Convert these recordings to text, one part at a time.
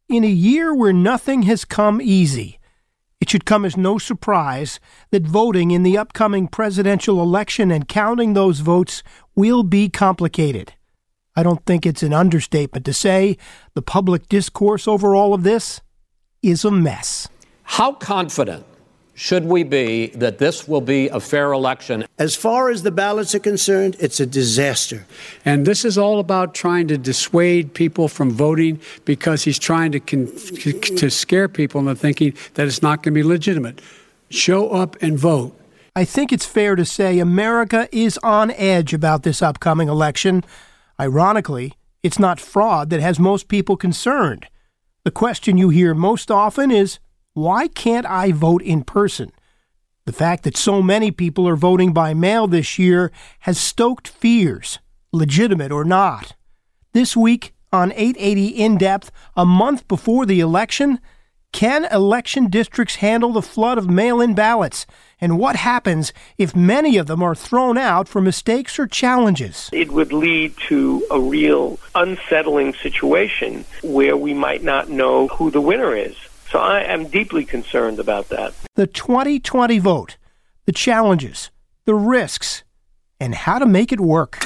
In a year where nothing has come easy, it should come as no surprise that voting in the upcoming presidential election and counting those votes will be complicated. I don't think it's an understatement to say the public discourse over all of this is a mess. How confident should we be that this will be a fair election? As far as the ballots are concerned, it's a disaster. And this is all about trying to dissuade people from voting because he's trying to scare people into thinking that it's not going to be legitimate. Show up and vote. I think it's fair to say America is on edge about this upcoming election. Ironically, it's not fraud that has most people concerned. The question you hear most often is, why can't I vote in person? The fact that so many people are voting by mail this year has stoked fears, legitimate or not. This week on 880 In-Depth, a month before the election, can election districts handle the flood of mail-in ballots? And what happens if many of them are thrown out for mistakes or challenges? It would lead to a real unsettling situation where we might not know who the winner is. So I am deeply concerned about that. The 2020 vote, the challenges, the risks, and how to make it work.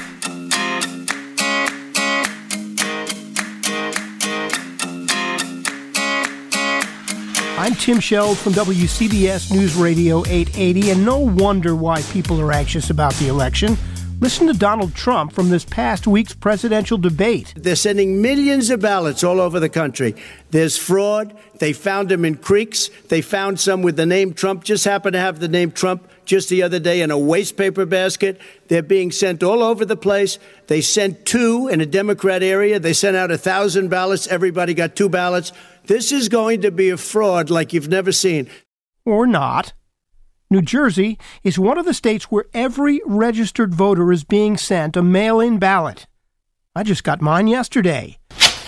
I'm Tim Sheld from WCBS News Radio 880, and no wonder why people are anxious about the election. Listen to Donald Trump from this past week's presidential debate. They're sending millions of ballots all over the country. There's fraud. They found them in creeks. They found some with the name Trump, just happened to have the name Trump just the other day in a waste paper basket. They're being sent all over the place. They sent 2 in a Democrat area. They sent out 1,000 ballots. Everybody got 2 ballots. This is going to be a fraud like you've never seen. Or not. New Jersey is one of the states where every registered voter is being sent a mail-in ballot. I just got mine yesterday.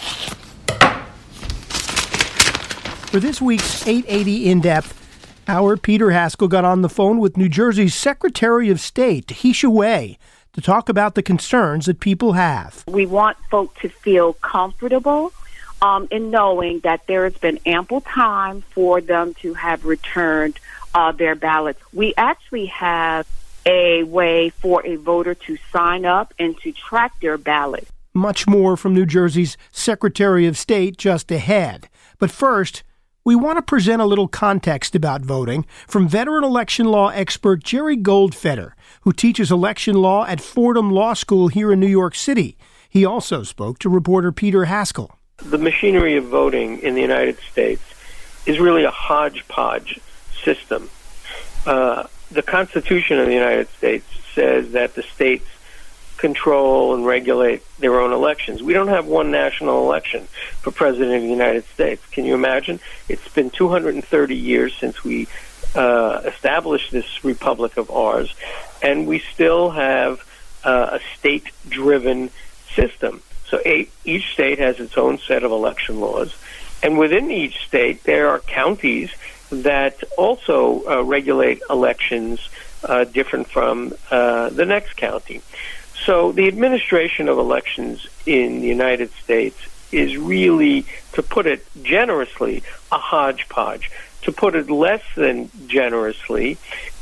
For this week's 880 In-Depth, our Peter Haskell got on the phone with New Jersey's Secretary of State, Tahisha Way, to talk about the concerns that people have. We want folks to feel comfortable in knowing that there has been ample time for them to have returned their ballots. We actually have a way for a voter to sign up and to track their ballot. Much more from New Jersey's Secretary of State just ahead. But first, we want to present a little context about voting from veteran election law expert Jerry Goldfeder, who teaches election law at Fordham Law School here in New York City. He also spoke to reporter Peter Haskell. The machinery of voting in the United States is really a hodgepodge system. The Constitution of the United States says that the states control and regulate their own elections. We don't have one national election for President of the United States. Can you imagine? It's been 230 years since we established this republic of ours, and we still have a state-driven system. So each state has its own set of election laws, and within each state there are counties that also regulate elections different from the next county. So the administration of elections in the United States is really, to put it generously, a hodgepodge. To put it less than generously,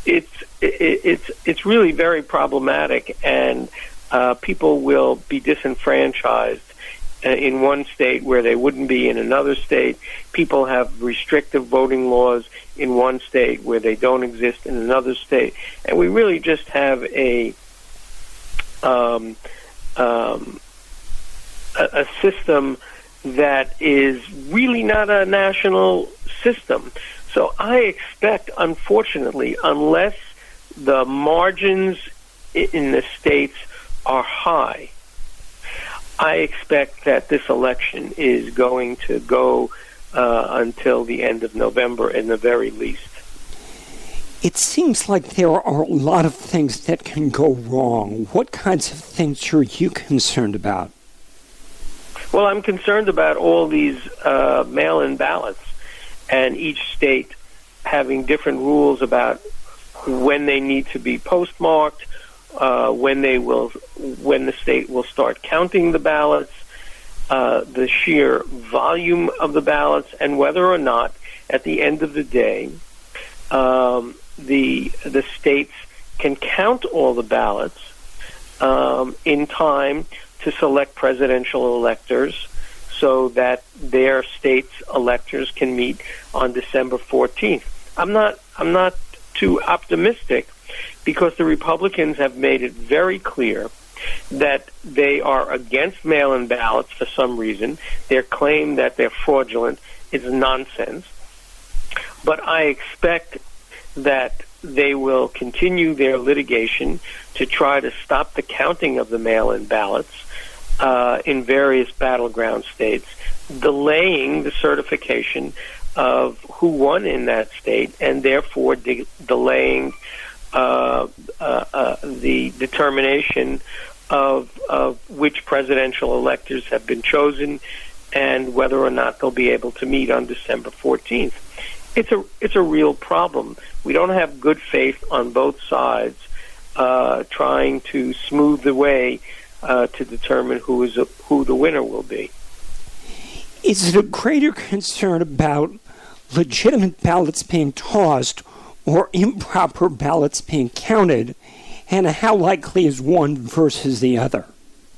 it's really very problematic, and people will be disenfranchised in one state where they wouldn't be in another state. People have restrictive voting laws in one state where they don't exist in another state. And we really just have a system that is really not a national system. So I expect, unfortunately, unless the margins in the states are high, I expect that this election is going to go until the end of November in the very least. It seems like there are a lot of things that can go wrong. What kinds of things are you concerned about? Well, I'm concerned about all these mail-in ballots, and each state having different rules about when they need to be postmarked, when the state will start counting the ballots, the sheer volume of the ballots and whether or not, at the end of the day, the states can count all the ballots in time to select presidential electors, so that their state's electors can meet on December 14th. I'm not too optimistic, because the Republicans have made it very clear that they are against mail-in ballots for some reason. Their claim that they're fraudulent is nonsense. But I expect that they will continue their litigation to try to stop the counting of the mail-in ballots in various battleground states, delaying the certification of who won in that state, and therefore delaying the determination of which presidential electors have been chosen and whether or not they'll be able to meet on December 14th. It's a real problem. We don't have good faith on both sides trying to smooth the way to determine who the winner will be. Is it a greater concern about legitimate ballots being tossed or improper ballots being counted, and how likely is one versus the other?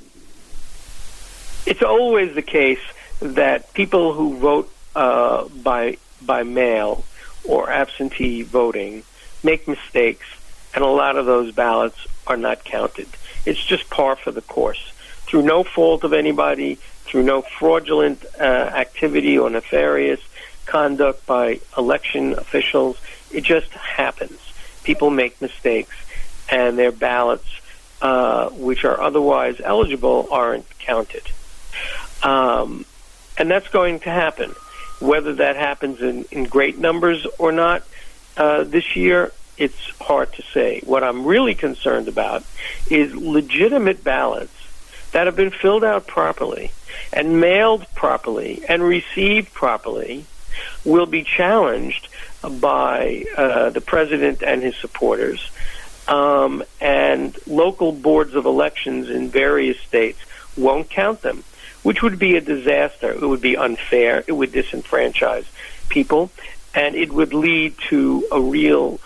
It's always the case that people who vote by mail or absentee voting make mistakes, and a lot of those ballots are not counted. It's just par for the course. Through no fault of anybody, through no fraudulent activity or nefarious conduct by election officials, it just happens. People make mistakes, and their ballots, which are otherwise eligible, aren't counted. And that's going to happen. Whether that happens in great numbers or not this year, it's hard to say. What I'm really concerned about is legitimate ballots that have been filled out properly and mailed properly and received properly will be challenged by the president and his supporters, and local boards of elections in various states won't count them, which would be a disaster. It would be unfair. It would disenfranchise people, and it would lead to a real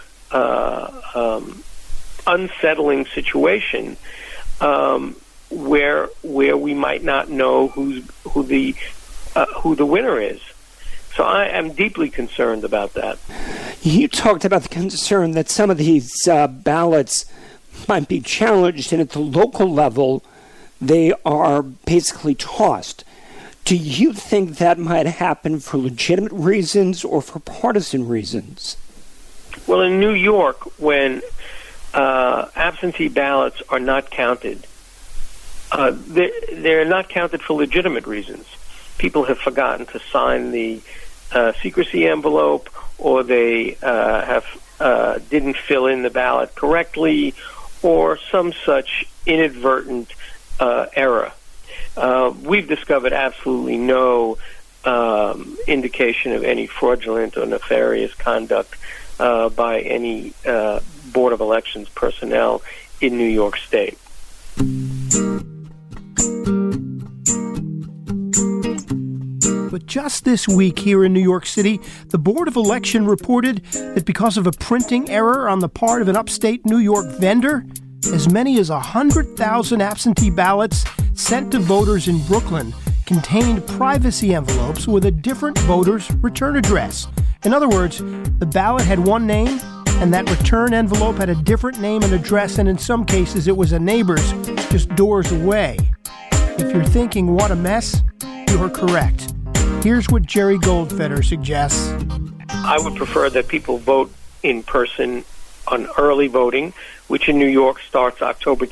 unsettling situation where we might not know who the winner is. So I am deeply concerned about that. You talked about the concern that some of these ballots might be challenged, and at the local level, they are basically tossed. Do you think that might happen for legitimate reasons or for partisan reasons? Well, in New York, when absentee ballots are not counted, they're not counted for legitimate reasons. People have forgotten to sign the secrecy envelope, or they didn't fill in the ballot correctly, or some such inadvertent error. We've discovered absolutely no indication of any fraudulent or nefarious conduct by any Board of Elections personnel in New York State. But just this week here in New York City, the Board of Election reported that because of a printing error on the part of an upstate New York vendor, as many as 100,000 absentee ballots sent to voters in Brooklyn contained privacy envelopes with a different voter's return address. In other words, the ballot had one name, and that return envelope had a different name and address, and in some cases it was a neighbor's just doors away. If you're thinking, what a mess, you're correct. Here's what Jerry Goldfeder suggests. I would prefer that people vote in person on early voting, which in New York starts October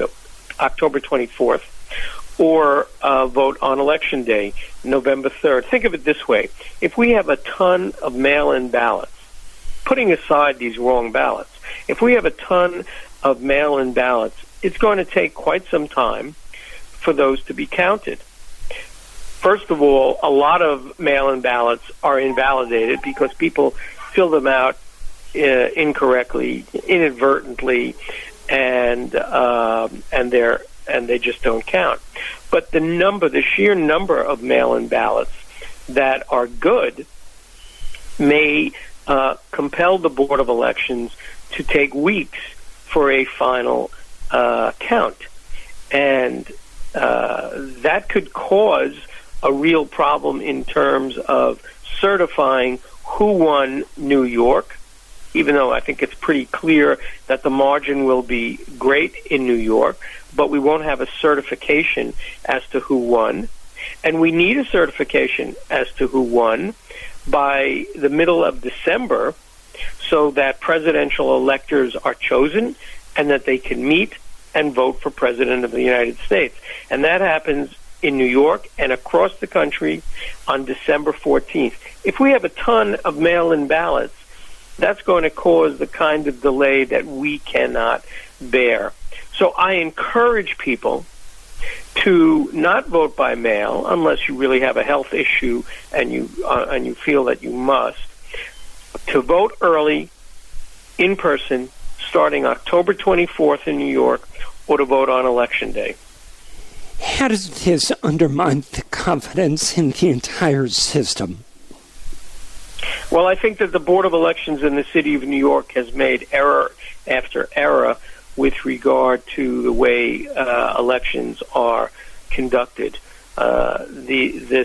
24th, or vote on Election Day, November 3rd. Think of it this way. If we have a ton of mail-in ballots, putting aside these wrong ballots, if we have a ton of mail-in ballots, it's going to take quite some time for those to be counted. First of all, a lot of mail-in ballots are invalidated because people fill them out incorrectly, inadvertently, and they just don't count. But the sheer number of mail-in ballots that are good may compel the Board of Elections to take weeks for a final count. And that could cause a real problem in terms of certifying who won New York, even though I think it's pretty clear that the margin will be great in New York, but we won't have a certification as to who won. And we need a certification as to who won by the middle of December so that presidential electors are chosen and that they can meet and vote for President of the United States. And that happens in New York and across the country on December 14th. If we have a ton of mail-in ballots, that's going to cause the kind of delay that we cannot bear. So I encourage people to not vote by mail unless you really have a health issue and you feel that you must, to vote early in person starting October 24th in New York, or to vote on Election Day. How does this undermine the confidence in the entire system? Well, I think that the Board of Elections in the city of New York has made error after error with regard to the way elections are conducted. The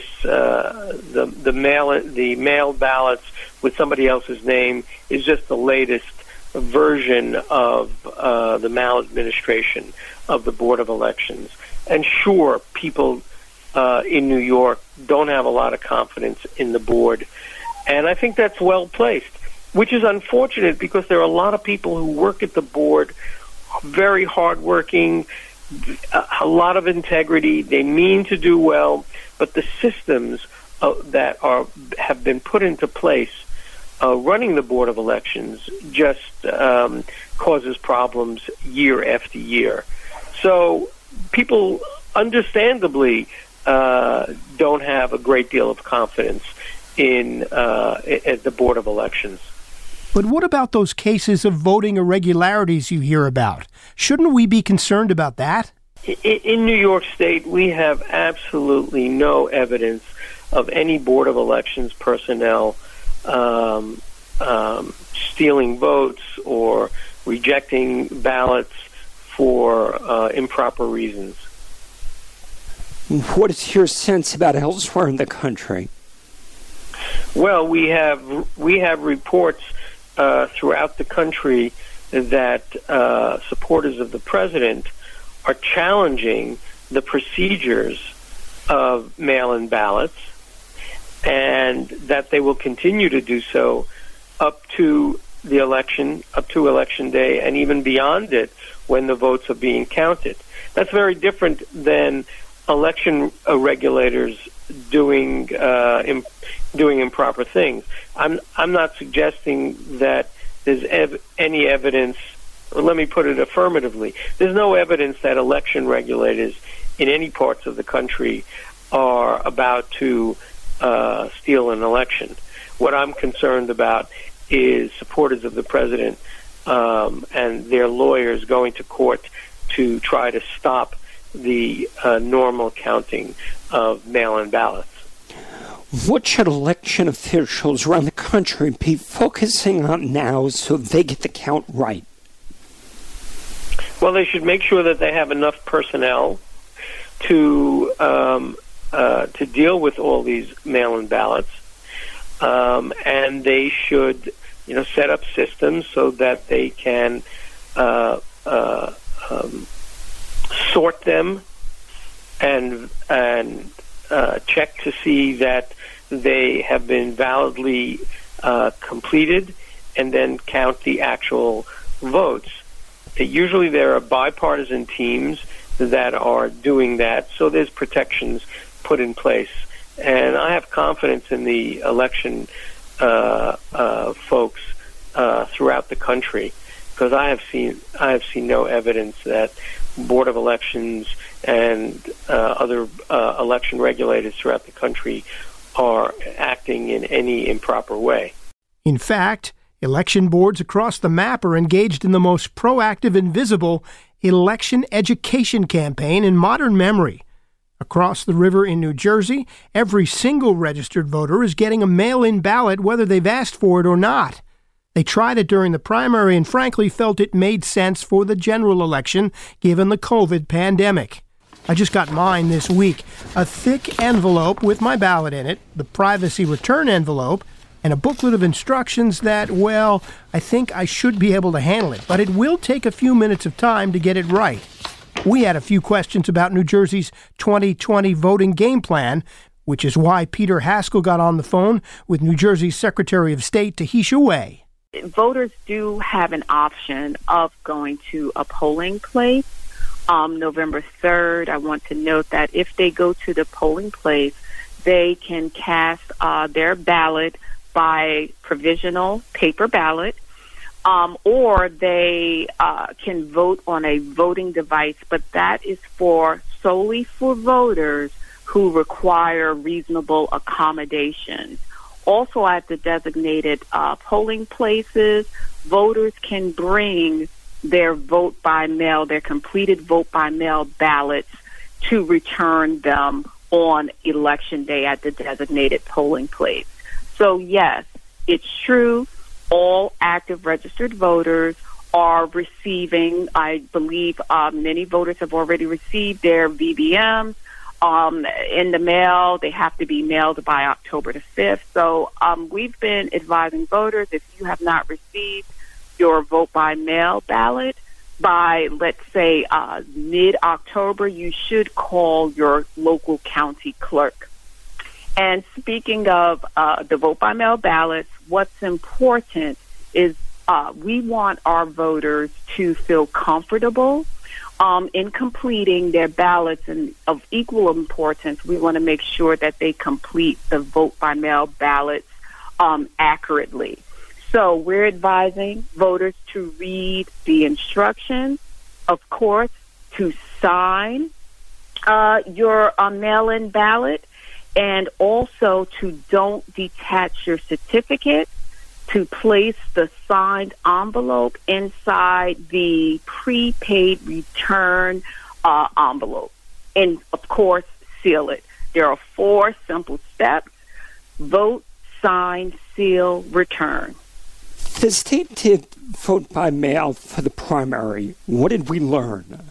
mail ballots with somebody else's name is just the latest version of the maladministration of the Board of Elections. And sure, people in New York don't have a lot of confidence in the board. And I think that's well placed, which is unfortunate because there are a lot of people who work at the board, very hardworking, a lot of integrity. They mean to do well, but the systems that have been put into place running the Board of Elections just causes problems year after year. So people understandably don't have a great deal of confidence in at the Board of Elections. But what about those cases of voting irregularities you hear about? Shouldn't we be concerned about that? In New York State, we have absolutely no evidence of any Board of Elections personnel stealing votes or rejecting ballots for improper reasons. What is your sense about elsewhere in the country? Well, we have reports throughout the country that supporters of the president are challenging the procedures of mail-in ballots, and that they will continue to do so up to the election, up to Election Day, and even beyond it when the votes are being counted. That's very different than election regulators doing improper things. I'm not suggesting that there's any evidence. Let me put it affirmatively. There's no evidence that election regulators in any parts of the country are about to steal an election. What I'm concerned about is supporters of the president and their lawyers going to court to try to stop the normal counting of mail-in ballots. What should election officials around the country be focusing on now so they get the count right? Well, they should make sure that they have enough personnel to deal with all these mail-in ballots, and they should, set up systems so that they can sort them and check to see that they have been validly completed, and then count the actual votes. Usually there are bipartisan teams that are doing that, so there's protections put in place. And I have confidence in the election folks throughout the country, because I have seen no evidence that Board of Elections and other election regulators throughout the country are acting in any improper way. In fact, election boards across the map are engaged in the most proactive and visible election education campaign in modern memory. Across the river in New Jersey, every single registered voter is getting a mail-in ballot whether they've asked for it or not. They tried it during the primary and frankly felt it made sense for the general election given the COVID pandemic. I just got mine this week, a thick envelope with my ballot in it, the privacy return envelope, and a booklet of instructions that, well, I think I should be able to handle it, but it will take a few minutes of time to get it right. We had a few questions about New Jersey's 2020 voting game plan, which is why Peter Haskell got on the phone with New Jersey's Secretary of State, Tahisha Wei. Voters do have an option of going to a polling place. November 3rd, I want to note that if they go to the polling place, they can cast their ballot by provisional paper ballot, or they can vote on a voting device, but that is solely for voters who require reasonable accommodations. Also at the designated polling places, voters can bring their their completed vote-by-mail ballots to return them on Election Day at the designated polling place. So, yes, it's true. All active registered voters are receiving, I believe many voters have already received their VBMs in the mail. They have to be mailed by October the 5th. So we've been advising voters, if you have not received your vote-by-mail ballot by, let's say, mid-October, you should call your local county clerk. And speaking of the vote-by-mail ballots, what's important is we want our voters to feel comfortable in completing their ballots, and of equal importance, we want to make sure that they complete the vote-by-mail ballots accurately. So we're advising voters to read the instructions, of course, to sign your mail-in ballot, and also to don't detach your certificate, to place the signed envelope inside the prepaid return envelope, and, of course, seal it. There are 4 simple steps: vote, sign, seal, return. The state did vote by mail for the primary. What did we learn?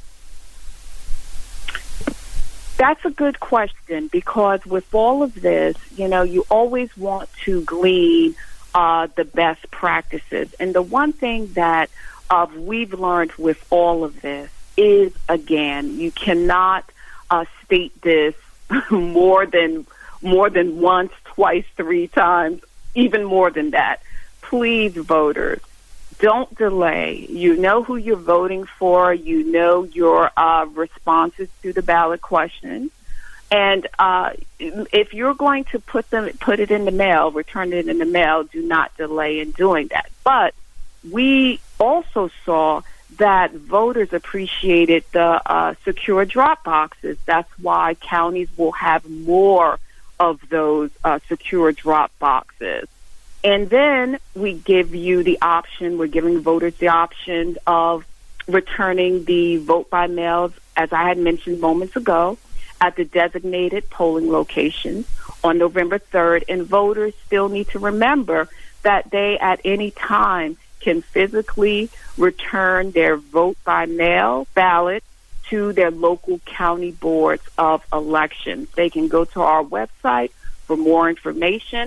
That's a good question, because with all of this, you always want to glean the best practices. And the one thing that we've learned with all of this is, again, you cannot state this more than once, twice, 3 times, even more than that. Please, voters, don't delay. You know who you're voting for. You know your responses to the ballot questions. And if you're going to put it in the mail, return it in the mail, do not delay in doing that. But we also saw that voters appreciated the secure drop boxes. That's why counties will have more of those secure drop boxes. And then we give you the option, we're giving voters the option of returning the vote by mail, as I had mentioned moments ago, at the designated polling locations on November 3rd. And voters still need to remember that they at any time can physically return their vote by mail ballot to their local county boards of elections. They can go to our website for more information,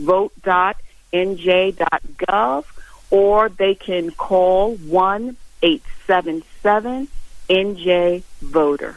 vote.nj.gov, or they can call 1-877-NJ-VOTER.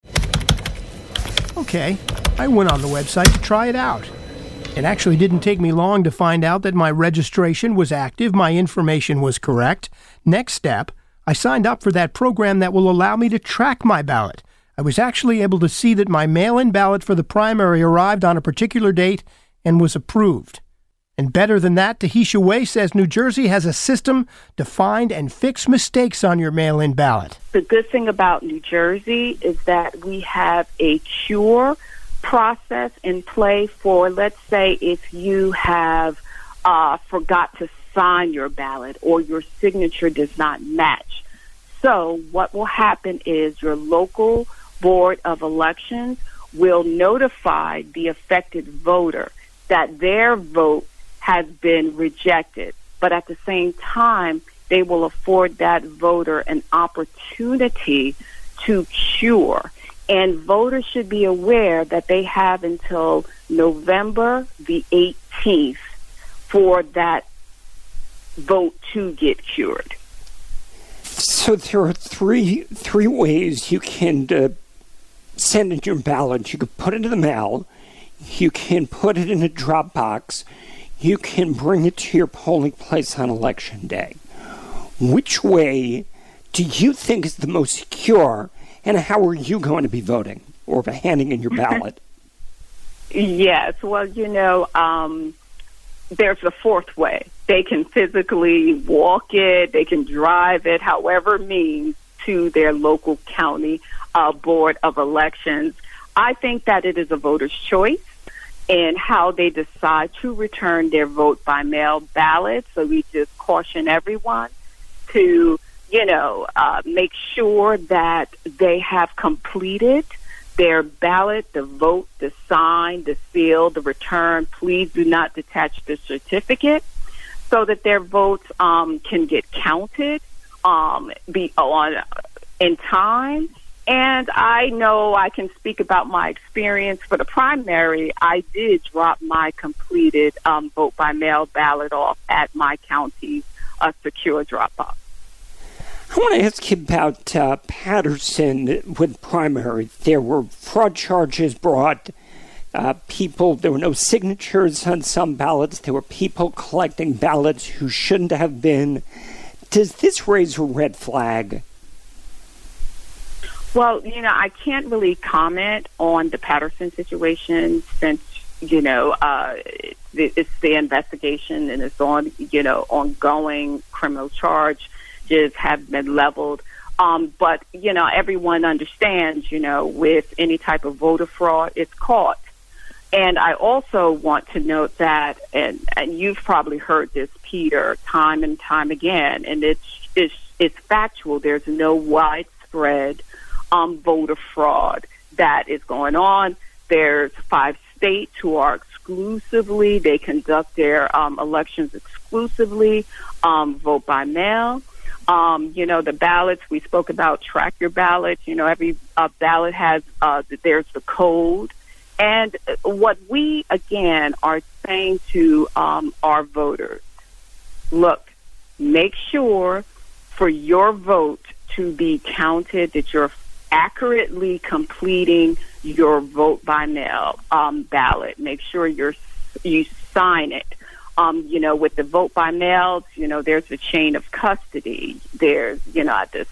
Okay, I went on the website to try it out. It actually didn't take me long to find out that my registration was active, my information was correct. Next step, I signed up for that program that will allow me to track my ballot. I was actually able to see that my mail-in ballot for the primary arrived on a particular date and was approved. And better than that, Tahisha Wei says New Jersey has a system to find and fix mistakes on your mail-in ballot. The good thing about New Jersey is that we have a cure process in play for, let's say, if you have forgot to sign your ballot or your signature does not match. So what will happen is your local Board of Elections will notify the affected voter that their vote has been rejected. But at the same time, they will afford that voter an opportunity to cure. And voters should be aware that they have until November the 18th for that vote to get cured. So there are three ways you can send in your ballot. You could put it in the mail, you can put it in a drop box, you can bring it to your polling place on Election Day. Which way do you think is the most secure, and how are you going to be voting or handing in your ballot? Yes, well, there's the fourth way. They can physically walk it, they can drive it, however means, to their local county Board of Elections. I think that it is a voter's choice in how they decide to return their vote by mail ballot. So we just caution everyone to, make sure that they have completed their ballot, the vote, the sign, the seal, the return. Please do not detach the certificate so that their votes can get counted be on in time. And I know I can speak about my experience. For the primary, I did drop my completed vote by mail ballot off at my county's secure drop box. I want to ask you about Patterson with primary. There were fraud charges brought. There were no signatures on some ballots. There were people collecting ballots who shouldn't have been. Does this raise a red flag? Well, I can't really comment on the Patterson situation since, it's the investigation and it's on, ongoing criminal charges have been leveled. But, everyone understands, with any type of voter fraud, it's caught. And I also want to note that, and you've probably heard this, Peter, time and time again, and it's factual. There's no widespread voter fraud that is going on. There's 5 states who are exclusively, they conduct their elections exclusively, vote by mail. The ballots, we spoke about track your ballot. Every ballot has, there's the code. And what we, again, are saying to our voters, look, make sure for your vote to be counted that you're accurately completing your vote by mail ballot. Make sure you sign it. With the vote by mail, there's a chain of custody. There's, the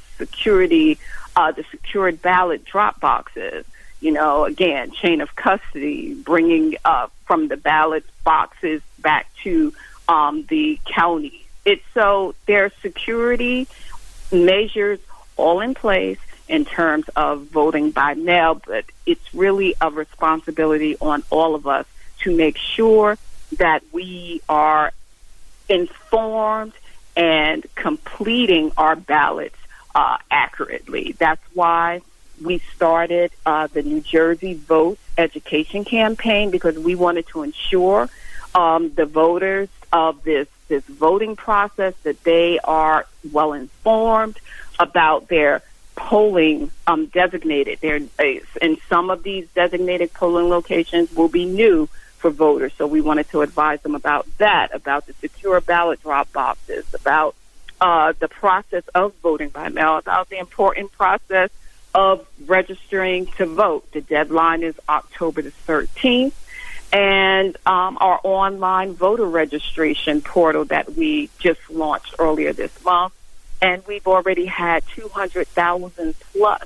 secured ballot drop boxes. Again, chain of custody, bringing from the ballot boxes back to the county. There's security measures all in place in terms of voting by mail, but it's really a responsibility on all of us to make sure that we are informed and completing our ballots accurately. That's why we started the New Jersey Vote Education Campaign, because we wanted to ensure the voters of this voting process that they are well informed about their polling designated. And some of these designated polling locations will be new for voters, so we wanted to advise them about that, about the secure ballot drop boxes, about the process of voting by mail, about the important process of registering to vote. The deadline is October the 13th, and our online voter registration portal that we just launched earlier this month, and we've already had 200,000 plus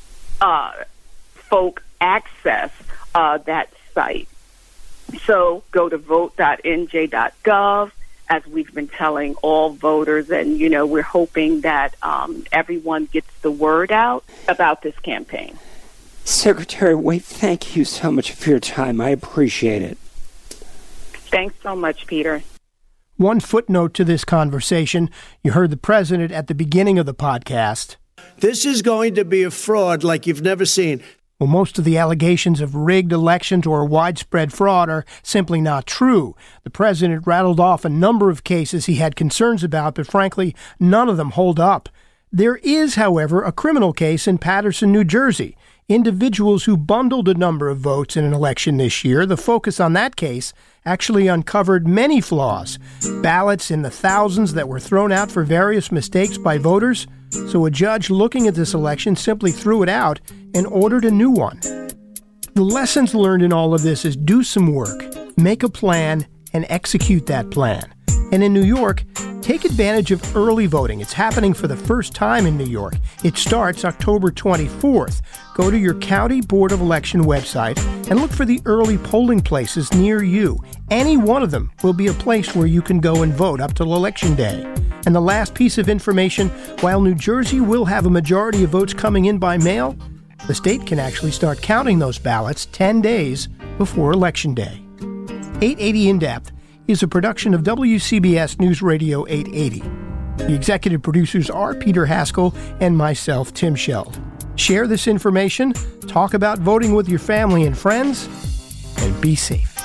folk access that site. So go to vote.nj.gov, as we've been telling all voters, and, we're hoping that everyone gets the word out about this campaign. Secretary Wade, thank you so much for your time. I appreciate it. Thanks so much, Peter. One footnote to this conversation. You heard the president at the beginning of the podcast. This is going to be a fraud like you've never seen. Well, most of the allegations of rigged elections or widespread fraud are simply not true. The president rattled off a number of cases he had concerns about, but frankly, none of them hold up. There is, however, a criminal case in Paterson, New Jersey. Individuals who bundled a number of votes in an election this year, the focus on that case actually uncovered many flaws. Ballots in the thousands that were thrown out for various mistakes by voters. So a judge looking at this election simply threw it out and ordered a new one. The lessons learned in all of this is do some work, make a plan, and execute that plan. And in New York, take advantage of early voting. It's happening for the first time in New York. It starts October 24th. Go to your County Board of Election website and look for the early polling places near you. Any one of them will be a place where you can go and vote up till Election Day. And the last piece of information, while New Jersey will have a majority of votes coming in by mail, the state can actually start counting those ballots 10 days before Election Day. 880 In Depth is a production of WCBS News Radio 880. The executive producers are Peter Haskell and myself, Tim Scheld. Share this information, talk about voting with your family and friends, and be safe.